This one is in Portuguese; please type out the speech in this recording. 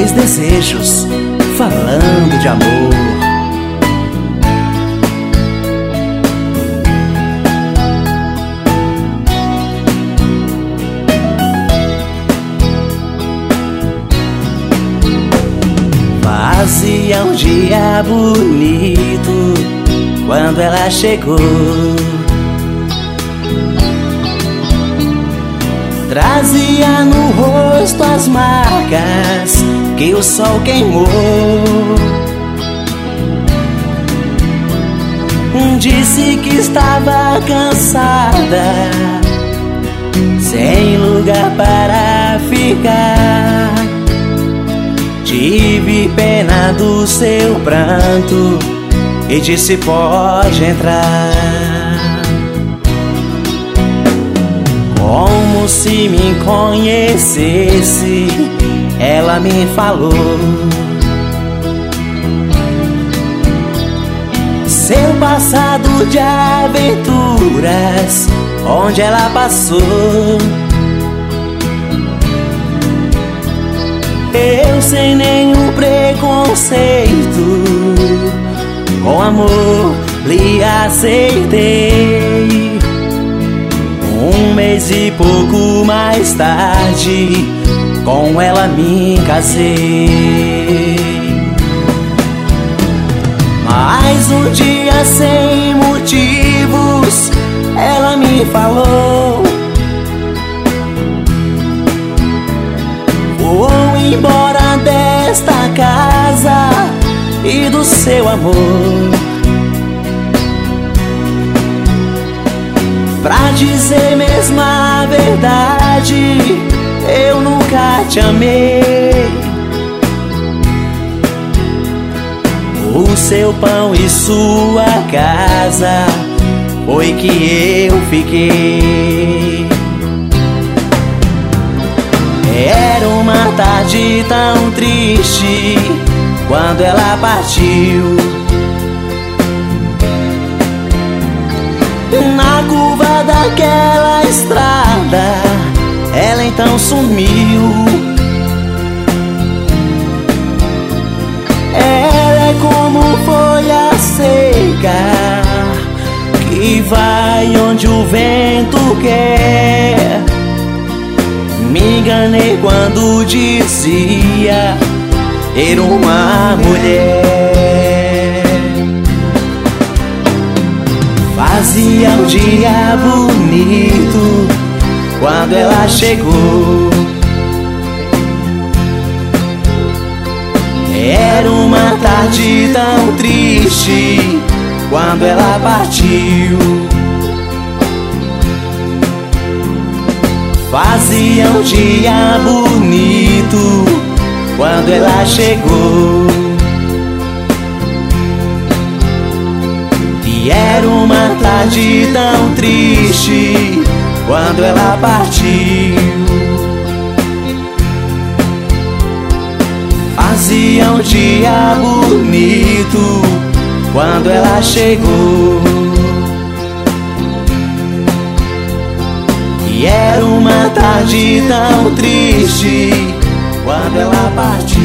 Dois desejos falando de amor. Fazia um dia bonito quando ela chegou. Trazia no rosto as marcas que o sol queimou. Disse que estava cansada, sem lugar para ficar. Tive pena do seu pranto e disse: pode entrar. Como se me conhecesse, ela me falou seu passado de aventuras, onde ela passou. Eu sem nenhum preconceito, com amor lhe aceitei. Um mês e pouco mais tarde, com ela me casei. Mas um dia sem motivos, ela me falou: vou embora desta casa e do seu amor. Pra dizer mesmo a verdade, eu nunca te amei. O seu pão e sua casa foi que eu fiquei. Era uma tarde tão triste quando ela partiu. Na curva daquela estrada, ela então sumiu. Ela é como folha seca que vai onde o vento quer. Me enganei quando dizia ter uma mulher. Fazia um dia bonito quando ela chegou. Era uma tarde tão triste quando ela partiu. Fazia um dia bonito quando ela chegou. E era uma tarde tão triste quando ela partiu. Fazia um dia bonito quando ela chegou. E era uma tarde tão triste quando ela partiu.